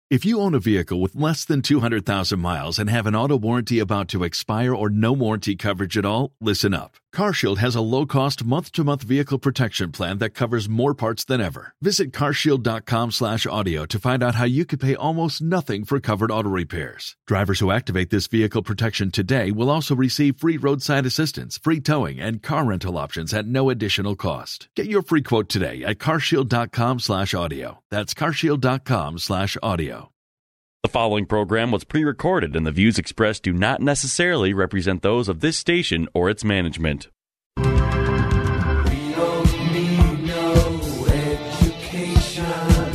If you own a vehicle with less than 200,000 miles and have an auto warranty about to expire or no warranty coverage at all, listen up. CarShield has a low-cost month-to-month vehicle protection plan that covers more parts than ever. Visit carshield.com/audio to find out how you could pay almost nothing for covered auto repairs. Drivers who activate this vehicle protection today will also receive free roadside assistance, free towing, and car rental options at no additional cost. Get your free quote today at carshield.com/audio. That's carshield.com/audio. The following program was pre-recorded, and the views expressed do not necessarily represent those of this station or its management. We don't need no education.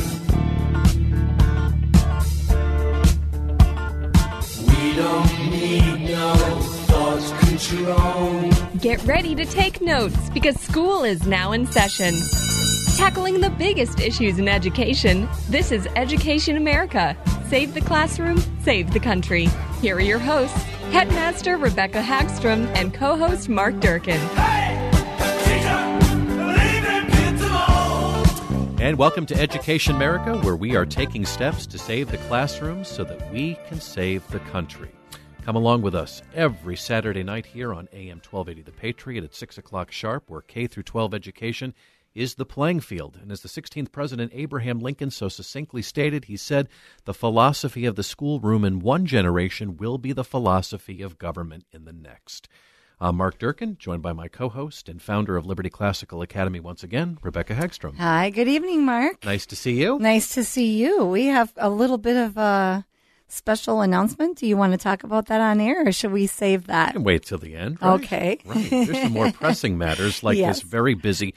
We don't need no thought control. Get ready to take notes because school is now in session. Tackling the biggest issues in education, this is Education America. Save the classroom, save the country. Here are your hosts, Headmaster Rebecca Hagstrom and co-host Mark Durkin. Hey, teacher, leave them kids alone. And welcome to Education America, where we are taking steps to save the classrooms so that we can save the country. Come along with us every Saturday night here on AM 1280 The Patriot at 6 o'clock sharp, where K through 12 education is the playing field. And as the 16th President Abraham Lincoln so succinctly stated, he said, the philosophy of the schoolroom in one generation will be the philosophy of government in the next. I'm Mark Durkin, joined by my co-host and founder of Liberty Classical Academy once again, Rebecca Hagstrom. Hi, good evening, Mark. Nice to see you. Nice to see you. We have a little bit of a special announcement. Do you want to talk about that on air, or should we save that? I can wait till the end. Right? Okay. Right. There's some more pressing matters like Yes. this very busy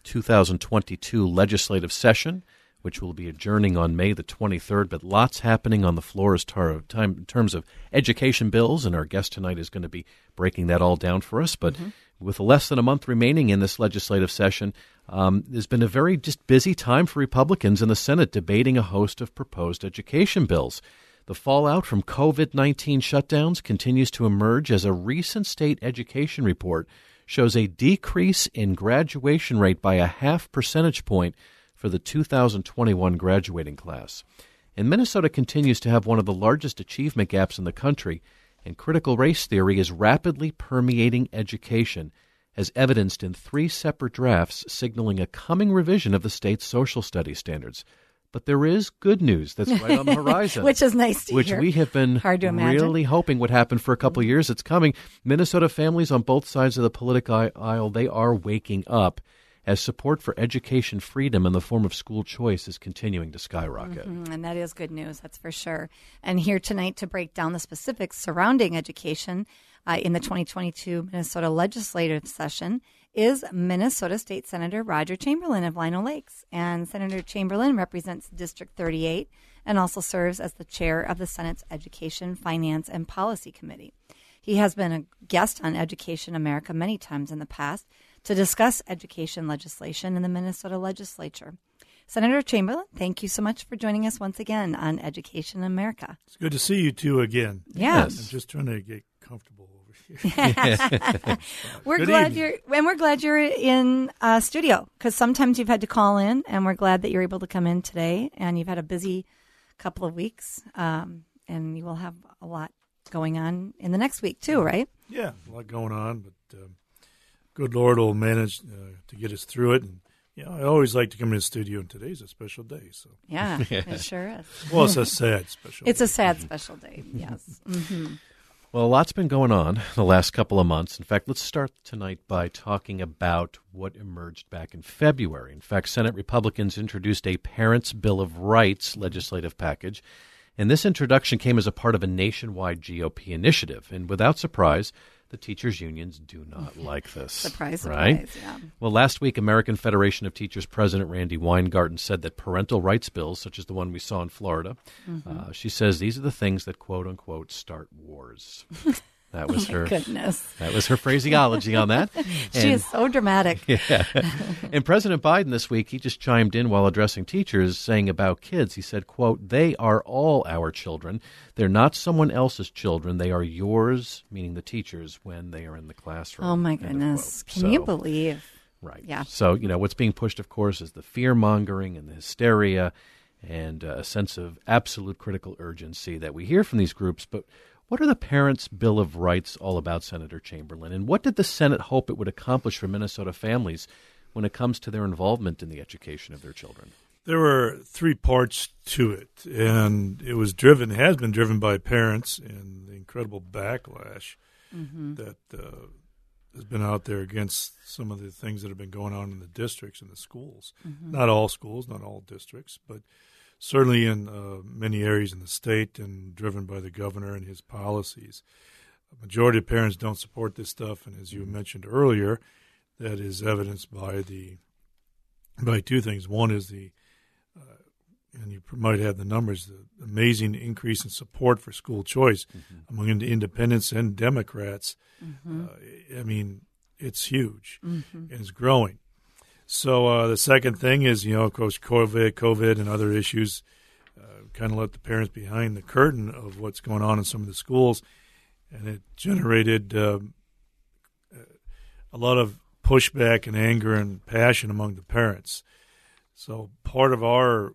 2022 legislative session, which will be adjourning on May the 23rd, but lots happening on the floor in terms of education bills, and our guest tonight is going to be breaking that all down for us. But with less than a month remaining in this legislative session, there's been a very just busy time for Republicans in the Senate debating a host of proposed education bills. The fallout from COVID-19 shutdowns continues to emerge as a recent state education report shows a decrease in graduation rate by a 0.5 percentage point for the 2021 graduating class. And Minnesota continues to have one of the largest achievement gaps in the country, and critical race theory is rapidly permeating education, as evidenced in 3 separate drafts signaling a coming revision of the state's social studies standards. But there is good news that's right on the horizon. Which is nice to which hear. we have been Hard to imagine. really hoping would happen for a couple of years. It's coming. Minnesota families on both sides of the political aisle, they are waking up as support for education freedom in the form of school choice is continuing to skyrocket. And that is good news, that's for sure. And here tonight to break down the specifics surrounding education in the 2022 Minnesota legislative session is Minnesota State Senator Roger Chamberlain of Lino Lakes. And Senator Chamberlain represents District 38 and also serves as the chair of the Senate's Education, Finance, and Policy Committee. He has been a guest on Education America many times in the past to discuss education legislation in the Minnesota legislature. Senator Chamberlain, thank you so much for joining us once again on Education America. It's good to see you two again. Yeah. Yes. I'm just trying to get comfortable over here. We're Good glad evening. we're glad you're in studio, because sometimes you've had to call in, and we're glad that you're able to come in today. And you've had a busy couple of weeks, and you will have a lot going on in the next week too, right? Yeah, a lot going on, but good Lord will manage to get us through it. And I always like to come in the studio, and today's a special day. So, Yeah, it sure is. well, it's a sad special. It's day. a sad special day. Yes. Mm-hmm. Well, a lot's been going on the last couple of months. In fact, let's start tonight by talking about what emerged back in February. In fact, Senate Republicans introduced a Parents' Bill of Rights legislative package, and this introduction came as a part of a nationwide GOP initiative. And without surprise, the teachers' unions do not like this. Surprise, right? surprise. Yeah. Well, last week, American Federation of Teachers President Randy Weingarten said that parental rights bills, such as the one we saw in Florida, she says these are the things that, quote unquote, start wars. That was her. Goodness. That was her phraseology on that. She is so dramatic. Yeah. And President Biden this week, he just chimed in while addressing teachers, saying about kids, he said, quote, they are all our children. They're not someone else's children. They are yours, meaning the teachers, when they are in the classroom. Oh, my End of goodness. quote. Can you believe? Right. Yeah. So, what's being pushed, of course, is the fear-mongering and the hysteria. and a sense of absolute critical urgency that we hear from these groups. But what are the Parents' Bill of Rights all about, Senator Chamberlain? And what did the Senate hope it would accomplish for Minnesota families when it comes to their involvement in the education of their children? There were three parts to it, and it was has been driven by parents and the incredible backlash that has been out there against some of the things that have been going on in the districts and the schools. Not all schools, not all districts, but certainly in many areas in the state, and driven by the governor and his policies. A majority of parents don't support this stuff, and as you mentioned earlier, that is evidenced by two things. One is and you might have the numbers, the amazing increase in support for school choice among independents and Democrats. I mean, it's huge, and it's growing. So the second thing is, of course, COVID and other issues kind of let the parents behind the curtain of what's going on in some of the schools, and it generated a lot of pushback and anger and passion among the parents. So part of our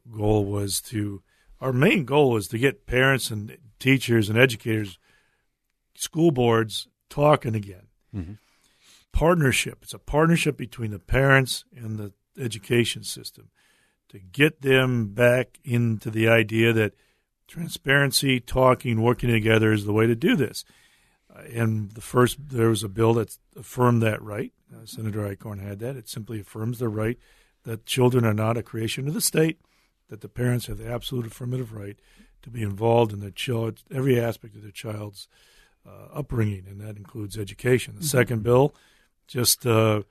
main goal was to get parents and teachers and educators, school boards talking again. Partnership. It's a partnership between the parents and the education system to get them back into the idea that transparency, talking, working together is the way to do this. And there was a bill that affirmed that right. Senator Eichhorn had that. It simply affirms the right that children are not a creation of the state, that the parents have the absolute affirmative right to be involved in every aspect of their child's upbringing, and that includes education. The second bill just kind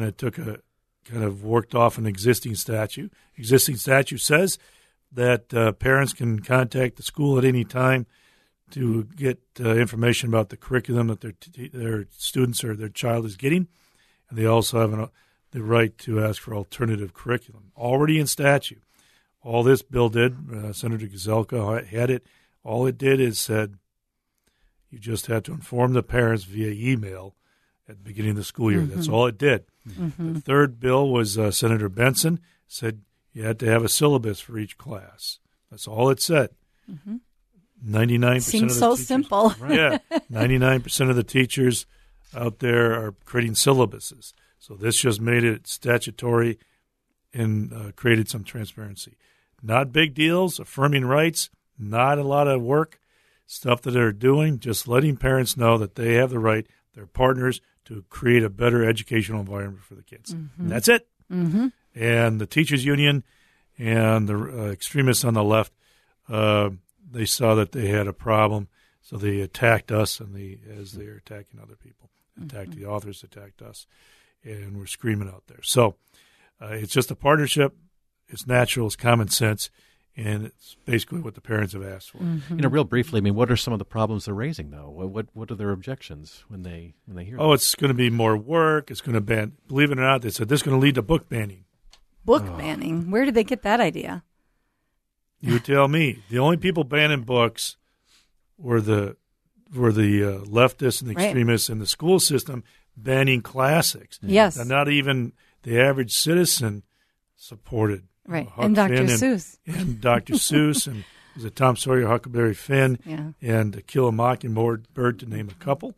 of worked off an existing statute. Existing statute says that parents can contact the school at any time to get information about the curriculum that their students or their child is getting, and they also have the right to ask for alternative curriculum. Already in statute. All this bill did, Senator Gazelka had it, all it did is said you just had to inform the parents via email at the beginning of the school year. That's all it did. The third bill was Senator Benson said you had to have a syllabus for each class. That's all it said. 99% Seems of the so teachers, simple. Yeah, 99% of the teachers out there are creating syllabuses. So this just made it statutory and created some transparency. Not big deals, affirming rights, not a lot of work, stuff that they're doing, just letting parents know that they have the right, their partners, to create a better educational environment for the kids. And that's it. And the teachers union and the extremists on the left, they saw that they had a problem, so they attacked us as they're attacking other people. Attacked the authors, attacked us, and we're screaming out there. So it's just a partnership. It's natural. It's common sense. And it's basically what the parents have asked for. Real briefly, what are some of the problems they're raising, though? What are their objections when they hear that? It's going to be more work. It's going to ban. Believe it or not, they said this is going to lead to book banning. Book banning? Where did they get that idea? You tell me. The only people banning books were the leftists and the extremists in the school system banning classics. Yes. And not even the average citizen supported. Right. Huck And Dr. Finn Seuss. And Dr. Seuss and was it Tom Sawyer, Huckleberry Finn, and To Kill a Mockingbird, to name a couple.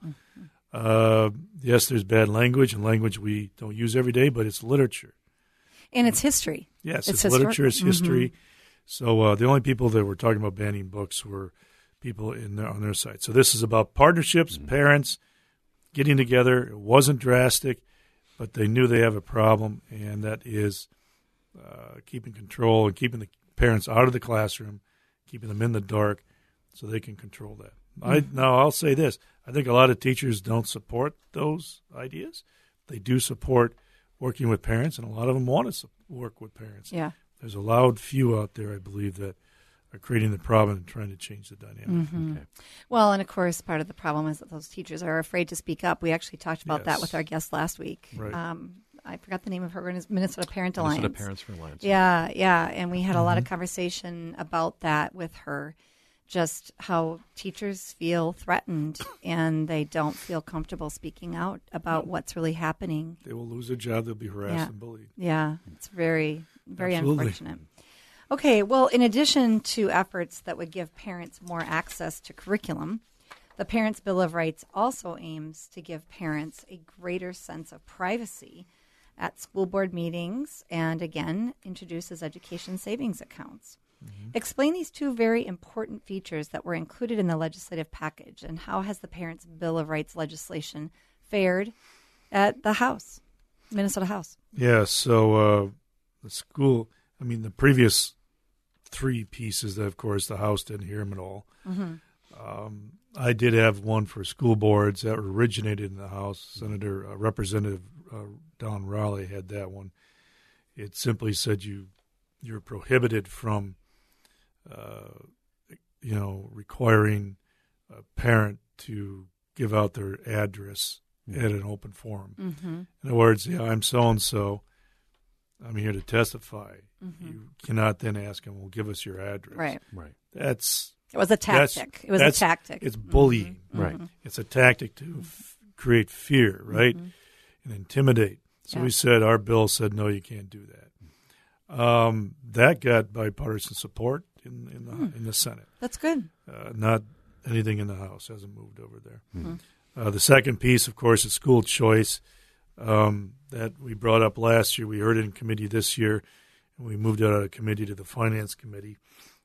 Yes, there's bad language and language we don't use every day, but it's literature. And it's history. Yes, it's literature, it's history. So the only people that were talking about banning books were people on their side. So this is about partnerships, parents getting together. It wasn't drastic, but they knew they have a problem, and that is keeping control and keeping the parents out of the classroom, keeping them in the dark so they can control that. Now, I'll say this. I think a lot of teachers don't support those ideas. They do support working with parents, and a lot of them want to work with parents. Yeah. There's a loud few out there, I believe, that are creating the problem and trying to change the dynamic. Okay. Well, and of course, part of the problem is that those teachers are afraid to speak up. We actually talked about that with our guest last week. Right. I forgot the name of her, Minnesota Parent Alliance. Minnesota Parents for Alliance. Yeah, and we had a lot of conversation about that with her, just how teachers feel threatened and they don't feel comfortable speaking out about what's really happening. They will lose their job. They'll be harassed and bullied. Yeah, it's very, very Absolutely. unfortunate. Okay, well, in addition to efforts that would give parents more access to curriculum, the Parents' Bill of Rights also aims to give parents a greater sense of privacy at school board meetings and, again, introduces education savings accounts. Explain these two very important features that were included in the legislative package, and how has the Parents' Bill of Rights legislation fared at the House, Minnesota House? Yeah, so the previous three pieces, of course, the House didn't hear them at all. I did have one for school boards that originated in the House. Representative Don Raleigh had that one. It simply said you're prohibited from requiring a parent to give out their address at an open forum. In other words, I'm so-and-so, I'm here to testify. You cannot then ask them, well, give us your address. Right. It was a tactic. It's bullying. Right. It's a tactic to create fear, right, and intimidate. So we said, our bill said, no, you can't do that. That got bipartisan support in the Senate. That's good. Not anything in the House hasn't moved over there. The second piece, of course, is school choice that we brought up last year. We heard it in committee this year, and we moved it out of committee to the Finance Committee.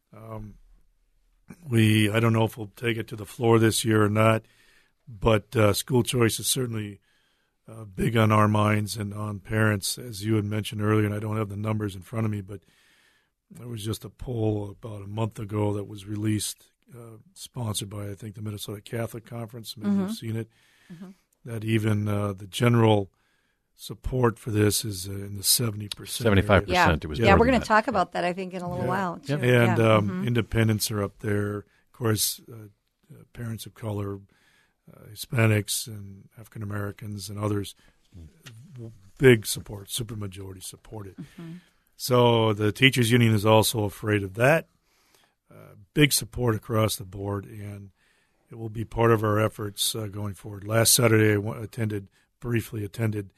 I don't know if we'll take it to the floor this year or not, but school choice is certainly big on our minds and on parents, as you had mentioned earlier, and I don't have the numbers in front of me, but there was just a poll about a month ago that was released, sponsored by, I think, the Minnesota Catholic Conference. Maybe you've seen it, that even the general support for this is in the 70%. 75%. Yeah, It was we're going to talk about that, I think, in a little while. Too. Yep. And independents are up there. Of course, parents of color, Hispanics and African Americans and others, big support, supermajority supported. So the teachers union is also afraid of that. Big support across the board, and it will be part of our efforts going forward. Last Saturday, I briefly attended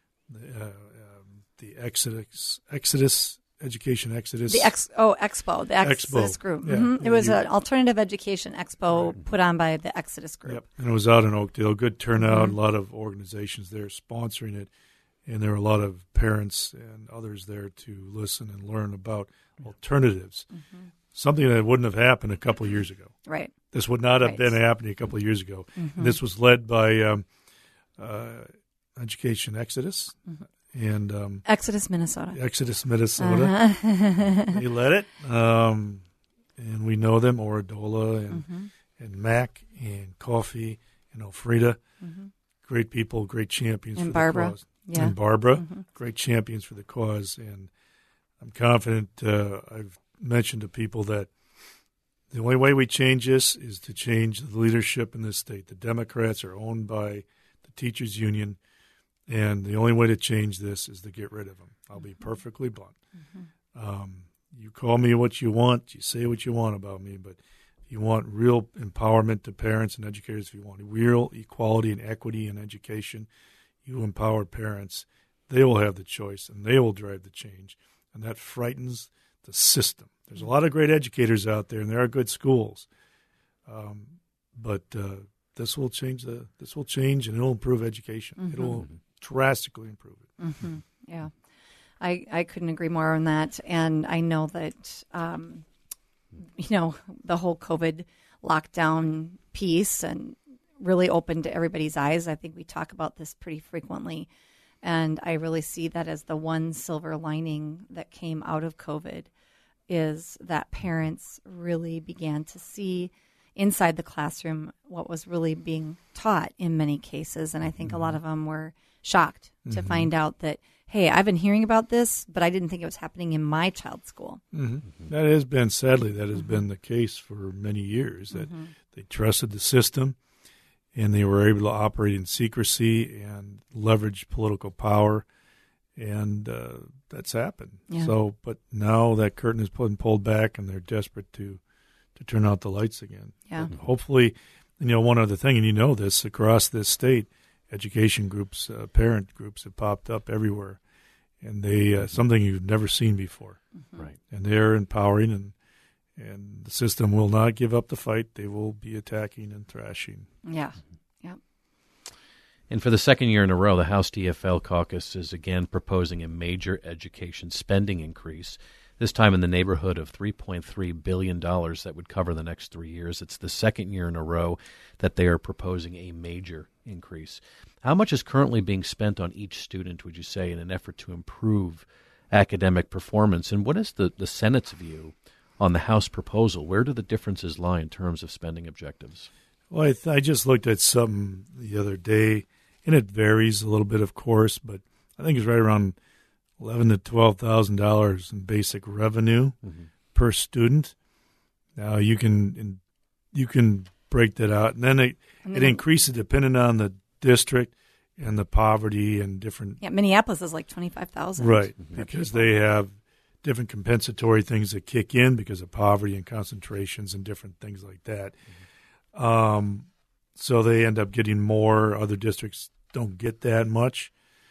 the Education Exodus. The Expo, the Exodus group. Yeah. It was an alternative education expo put on by the Exodus group. Yep. And it was out in Oakdale. Good turnout, a lot of organizations there sponsoring it, and there were a lot of parents and others there to listen and learn about alternatives, something that wouldn't have happened a couple of years ago. Right. This would not have been happening a couple of years ago. And this was led by Education Exodus. And Exodus, Minnesota. They led it. And we know them, Oradola and Mac and Coffee and Elfrida. Great people, great champions And for Barbara. the cause. Yeah. And Barbara, great champions for the cause. And I'm confident, I've mentioned to people that the only way we change this is to change the leadership in this state. The Democrats are owned by the teachers union, and the only way to change this is to get rid of them. I'll be perfectly blunt. You call me what you want, you say what you want about me, but if you want real empowerment to parents and educators, if you want real equality and equity in education, you empower parents. They will have the choice, and they will drive the change, and that frightens the system. There's a lot of great educators out there, and there are good schools, but this will change, and it'll improve education. It'll drastically improve it. Yeah, I couldn't agree more on that. And I know that, the whole COVID lockdown piece and really opened everybody's eyes. I think we talk about this pretty frequently. And I really see that as the one silver lining that came out of COVID is that parents really began to see inside the classroom what was really being taught in many cases. And I think a lot of them were shocked to find out that, hey, I've been hearing about this, but I didn't think it was happening in my child's school. That has been, sadly, been the case for many years, that they trusted the system and they were able to operate in secrecy and leverage political power, and that's happened. Yeah. So, but now that curtain is pulled back, and they're desperate to turn out the lights again. Yeah. But hopefully, one other thing, and this, across this state, education groups, parent groups have popped up everywhere, and they something you've never seen before. Right. And they're empowering, and the system will not give up the fight. They will be attacking and thrashing. Yeah. Yep. And for the second year in a row, the House DFL caucus is again proposing a major education spending increase, this time in the neighborhood of $3.3 billion that would cover the next 3 years. It's the second year in a row that they are proposing a major increase. How much is currently being spent on each student, would you say, in an effort to improve academic performance? And what is the Senate's view on the House proposal? Where do the differences lie in terms of spending objectives? Well, I just looked at something the other day, and it varies a little bit, of course, but I think it's right around $11,000 to $12,000 in basic revenue per student. Now you can break that out, and then it increases depending on the district and the poverty and different. Yeah, Minneapolis is like 25,000. Right, because they have different compensatory things that kick in because of poverty and concentrations and different things like that. So they end up getting more. Other districts don't get that much.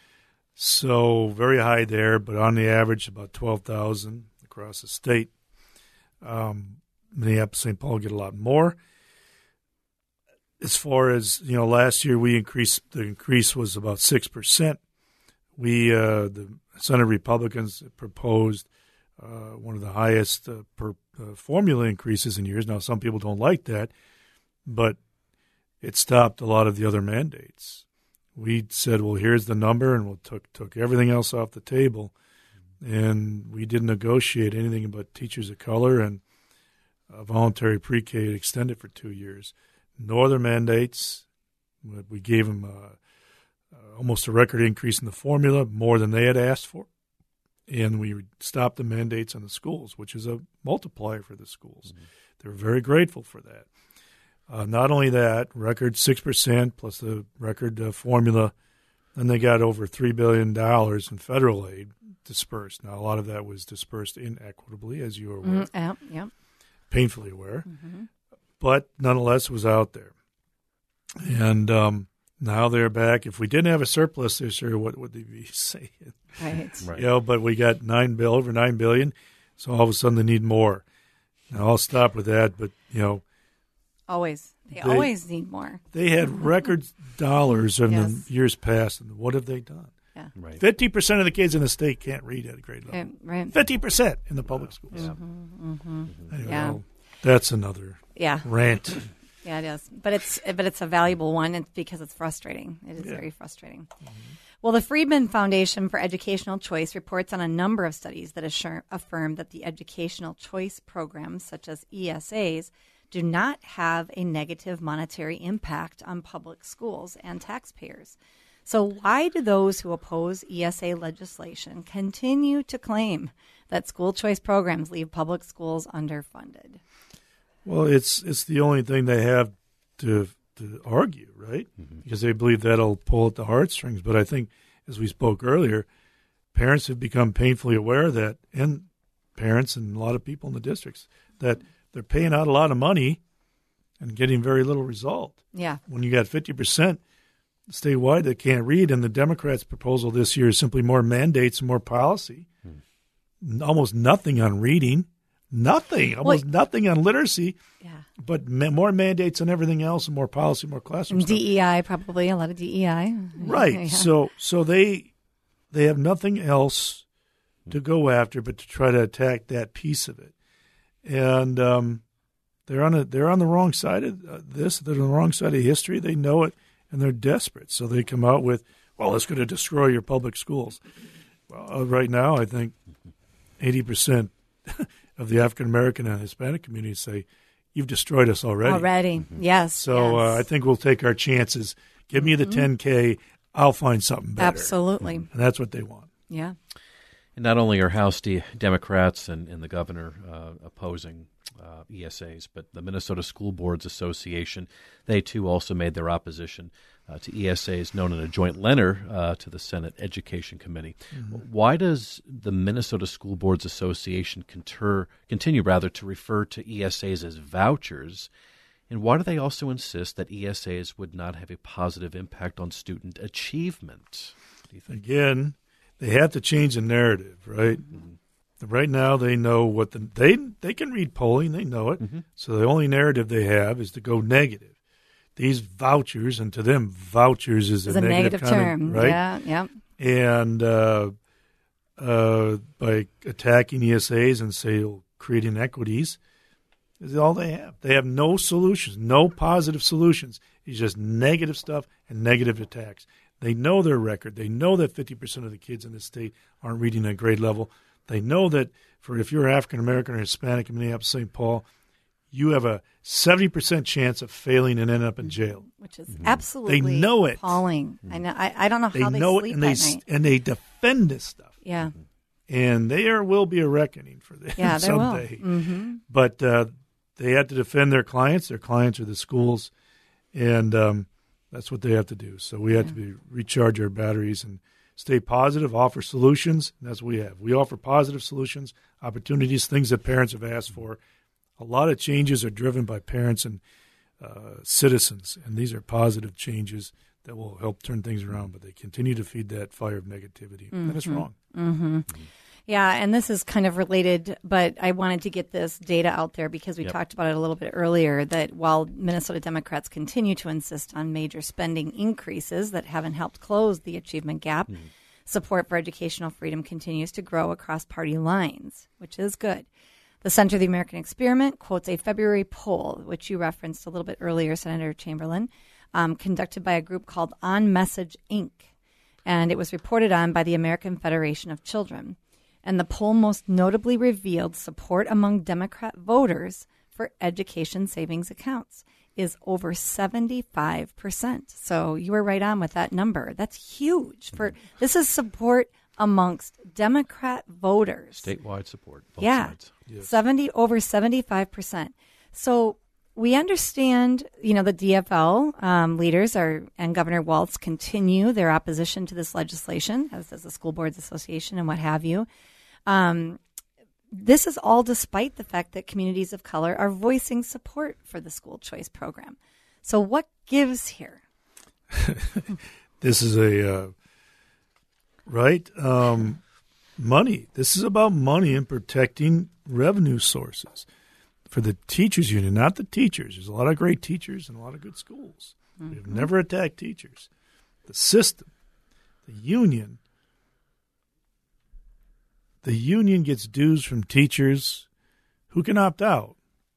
So very high there, but on the average about 12,000 across the state. Minneapolis, St. Paul get a lot more. As far as, last year the increase was about 6%. The Senate Republicans proposed one of the highest per formula increases in years. Now, some people don't like that, but it stopped a lot of the other mandates. We said, well, here's the number, and we took everything else off the table, and we didn't negotiate anything but teachers of color and voluntary pre-K extended for 2 years. No other mandates. We gave them almost a record increase in the formula, more than they had asked for, and we stopped the mandates on the schools, which is a multiplier for the schools. They were very grateful for that. Not only that, record 6% plus the record formula, then they got over $3 billion in federal aid dispersed. Now, a lot of that was dispersed inequitably, as you are aware, painfully aware, but nonetheless was out there. And now they're back. If we didn't have a surplus this year, what would they be saying? Right. But we got over $9 billion, so all of a sudden they need more. Now, I'll stop with that, but, Always. They always need more. They had record dollars in the years past, and what have they done? Yeah. Right. 50% of the kids in the state can't read at a grade level. Right. 50% in the public schools. Yeah. Anyway, Yeah. well, that's another rant. Yeah, it is. But it's a valuable one. It's because it's frustrating. It is very frustrating. Well, the Friedman Foundation for Educational Choice reports on a number of studies that affirm that the educational choice programs, such as ESAs, do not have a negative monetary impact on public schools and taxpayers. So why do those who oppose ESA legislation continue to claim that school choice programs leave public schools underfunded? Well, it's the only thing they have to argue, right? Because they believe that'll pull at the heartstrings. But I think, as we spoke earlier, parents have become painfully aware of that, and parents and a lot of people in the districts, that they're paying out a lot of money and getting very little result. Yeah. When you got 50% statewide that can't read, and the Democrats' proposal this year is simply more mandates and more policy, almost nothing on reading, nothing on literacy, but more mandates on everything else and more policy, more classroom stuff. DEI, probably, a lot of DEI. Right. So they have nothing else to go after but to try to attack that piece of it. And they're on the wrong side of this. They're on the wrong side of history. They know it, and they're desperate. So they come out with, well, it's going to destroy your public schools. Well, right now, I think 80% of the African American and Hispanic community say, you've destroyed us already. Yes. So I think we'll take our chances. Give me the 10K. I'll find something better. Absolutely. And that's what they want. Yeah. And not only are House Democrats and the governor opposing ESAs, but the Minnesota School Boards Association, they too also made their opposition to ESAs known in a joint letter to the Senate Education Committee. Why does the Minnesota School Boards Association continue to refer to ESAs as vouchers? And why do they also insist that ESAs would not have a positive impact on student achievement, do you think? Again, they have to change the narrative, right? Right now, they know what they can read polling, they know it. So the only narrative they have is to go negative. These vouchers, and to them, vouchers is It's a negative term, right? Yeah. And by attacking ESAs and say create inequities, is all they have. They have no solutions, no positive solutions. It's just negative stuff and negative attacks. They know their record. They know that 50% of the kids in the state aren't reading at grade level. They know that if you're African American or Hispanic in Minneapolis, St. Paul, you have a 70% chance of failing and ending up in jail. Which is absolutely They know it. appalling. I know. I don't know how they know sleep it, and at night. and they defend this stuff. Yeah. And there will be a reckoning for this Yeah, there will. someday. But they have to defend their clients. Their clients are the schools, and that's what they have to do. So we have to recharge our batteries and stay positive, offer solutions. And that's what we have. We offer positive solutions, opportunities, things that parents have asked for. A lot of changes are driven by parents and citizens, and these are positive changes that will help turn things around, but they continue to feed that fire of negativity, and it's wrong. Yeah, and this is kind of related, but I wanted to get this data out there because we talked about it a little bit earlier, that while Minnesota Democrats continue to insist on major spending increases that haven't helped close the achievement gap, support for educational freedom continues to grow across party lines, which is good. The Center of the American Experiment quotes a February poll, which you referenced a little bit earlier, Senator Chamberlain, conducted by a group called On Message, Inc., and it was reported on by the American Federation of Children. And the poll most notably revealed support among Democrat voters for education savings accounts is over 75%. So you were right on with that number. That's huge. This is support amongst Democrat voters. Statewide support, both sides. Yes. Over 75%. So we understand, the DFL leaders and Governor Walz continue their opposition to this legislation, as does the School Boards Association and what have you. This is all despite the fact that communities of color are voicing support for the school choice program. So what gives here? This is money. This is about money and protecting revenue sources for the teachers union, not the teachers. There's a lot of great teachers and a lot of good schools. We've never attacked teachers. The system, the union gets dues from teachers who can opt out.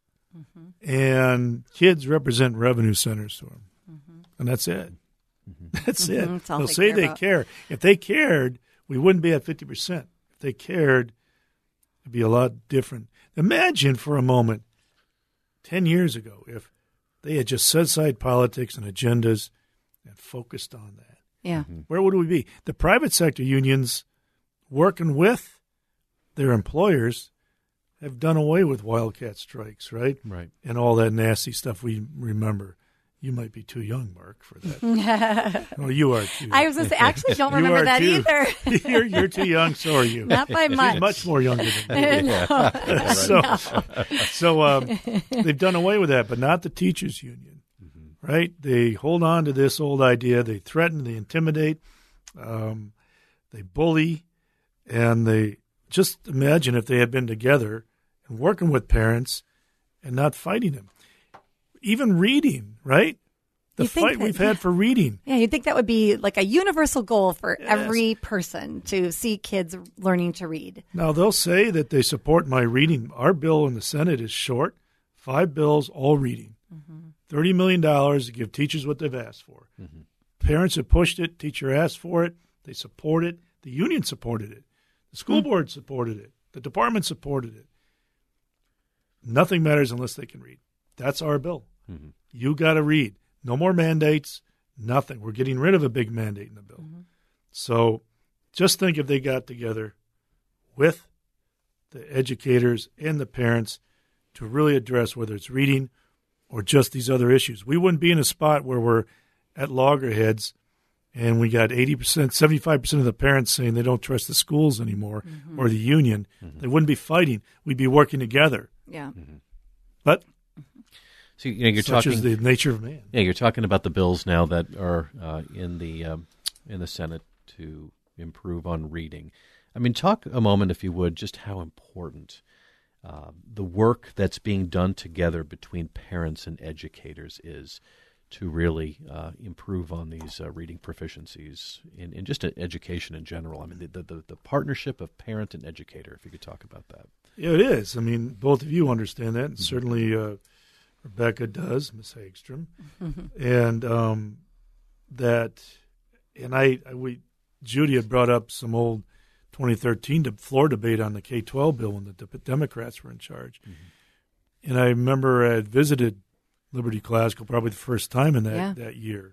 And kids represent revenue centers to them. And that's it. That's it. That's all They'll they say care they about. care. If they cared, we wouldn't be at 50%. If they cared, it'd be a lot different. Imagine for a moment 10 years ago if they had just set aside politics and agendas and focused on that. Yeah. Where would we be? The private sector unions working with their employers have done away with wildcat strikes, right? Right. And all that nasty stuff we remember. You might be too young, Mark, for that. Well, you are too. I was going to say, I actually don't You remember are that too. either. You're too young, so are you. Not by much. She's much more younger than me. So they've done away with that, but not the teachers union, right? They hold on to this old idea. They threaten, they intimidate, they bully, and they just imagine if they had been together and working with parents and not fighting them. Even reading, right? The You think fight that- we've had for reading. Yeah, you'd think that would be like a universal goal for every person to see kids learning to read. Now, they'll say that they support my reading. Our bill in the Senate is short, 5 bills, all reading. $30 million to give teachers what they've asked for. Parents have pushed it. Teacher asked for it. They support it. The union supported it. The school board supported it. The department supported it. Nothing matters unless they can read. That's our bill. You got to read. No more mandates, nothing. We're getting rid of a big mandate in the bill. So just think if they got together with the educators and the parents to really address whether it's reading or just these other issues. We wouldn't be in a spot where we're at loggerheads and we got 80%, 75% of the parents saying they don't trust the schools anymore or the union. They wouldn't be fighting. We'd be working together. Yeah. But So you're such talking is the nature of man. Yeah, you're talking about the bills now that are in the Senate to improve on reading. I mean, talk a moment, if you would, just how important the work that's being done together between parents and educators is to really improve on these reading proficiencies in just education in general. I mean, the partnership of parent and educator, if you could talk about that. Yeah, it is. I mean, both of you understand that, and certainly Rebecca does, Ms. Hagstrom, and Judy had brought up some old 2013 floor debate on the K-12 bill when the Democrats were in charge, and I remember I had visited Liberty Classical probably the first time in that year.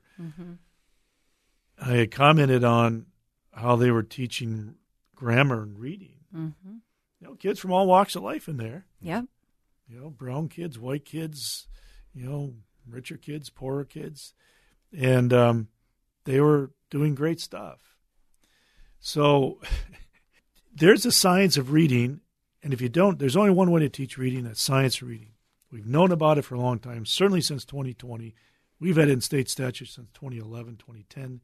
I had commented on how they were teaching grammar and reading. You know, kids from all walks of life in there. Yeah. You know, brown kids, white kids, you know, richer kids, poorer kids. And they were doing great stuff. So there's a science of reading, and if you don't, there's only one way to teach reading, that's science reading. We've known about it for a long time, certainly since 2020. We've had it in state statutes since 2011, 2010.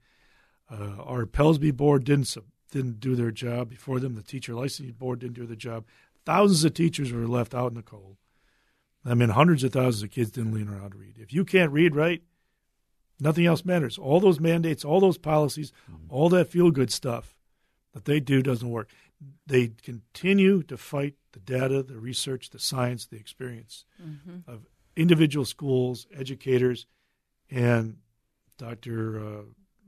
Our Pellsby board didn't do their job. Before them, the teacher licensing board didn't do their job. Thousands of teachers were left out in the cold. I mean, hundreds of thousands of kids didn't learn how to read. If you can't read right, nothing else matters. All those mandates, all those policies, all that feel-good stuff that they do doesn't work. They continue to fight the data, the research, the science, the experience of individual schools, educators, and Dr.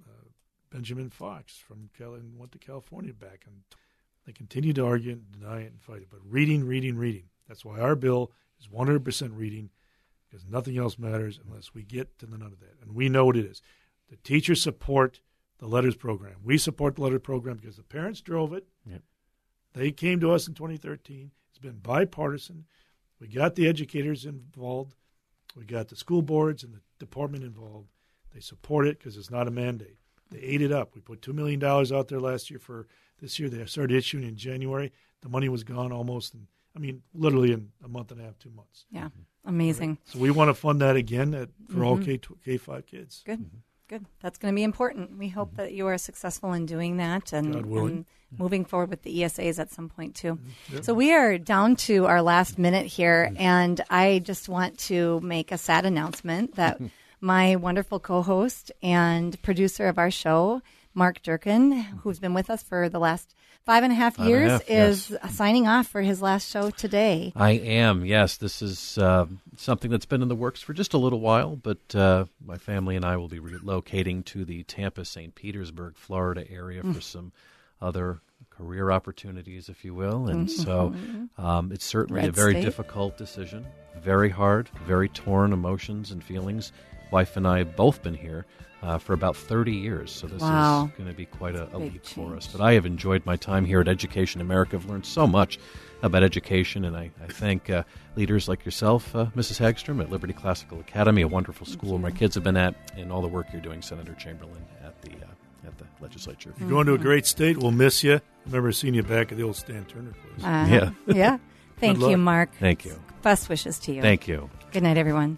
Benjamin Fox from went to California back, and they continue to argue and deny it and fight it. But reading. That's why our bill is 100% reading, because nothing else matters unless we get to the none of that. And we know what it is. The teachers support the Letters program. We support the Letters program because the parents drove it. Yep. They came to us in 2013. It's been bipartisan. We got the educators involved. We got the school boards and the department involved. They support it because it's not a mandate. They ate it up. We put $2 million out there last year for this year. They started issuing in January. The money was gone almost, literally in a month and a half, 2 months. Yeah, amazing. Right? So we want to fund that again for all K-5 kids. Good. Good. That's going to be important. We hope that you are successful in doing that and moving forward with the ESAs at some point, too. Yep. So we are down to our last minute here, and I just want to make a sad announcement that my wonderful co-host and producer of our show, Mark Durkin, who's been with us for the last 5.5 years, is signing off for his last show today. I am, yes. This is something that's been in the works for just a little while, but my family and I will be relocating to the Tampa, St. Petersburg, Florida area for some other career opportunities, if you will. And so it's certainly a very difficult decision, very hard, very torn emotions and feelings. Wife and I have both been here for about 30 years, so this is going to be quite a leap for us. But I have enjoyed my time here at Education America. I've learned so much about education, and I thank leaders like yourself, Mrs. Hagstrom, at Liberty Classical Academy, a wonderful school where my kids have been at, and all the work you're doing, Senator Chamberlain, at the legislature. You're going to a great state. We'll miss you. I remember seeing you back at the old Stan Turner place. Yeah. Thank you, Mark. Thank you. Best wishes to you. Thank you. Good night, everyone.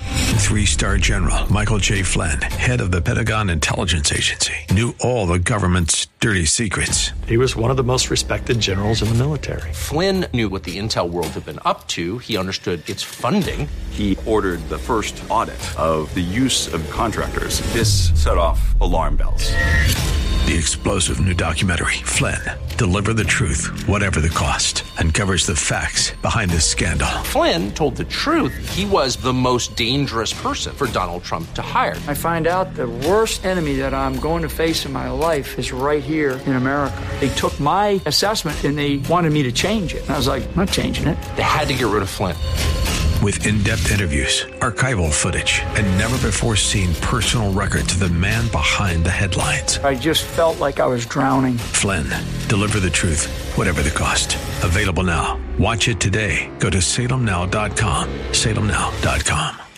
3-star General Michael J. Flynn, head of the Pentagon Intelligence Agency, knew all the government's dirty secrets. He was one of the most respected generals in the military. Flynn knew what the intel world had been up to. He understood its funding. He ordered the first audit of the use of contractors. This set off alarm bells. The explosive new documentary, Flynn, Deliver the Truth, Whatever the Cost, uncovers the facts behind this scandal. Flynn told the truth. He was the most dangerous person for Donald Trump to hire. I find out the worst enemy that I'm going to face in my life is right here in America. They took my assessment and they wanted me to change it. And I was like, I'm not changing it. They had to get rid of Flynn. With in-depth interviews, archival footage, and never-before-seen personal records of the man behind the headlines. I just felt like I was drowning. Flynn, Deliver the Truth, Whatever the Cost. Available now. Watch it today. Go to salemnow.com. salemnow.com.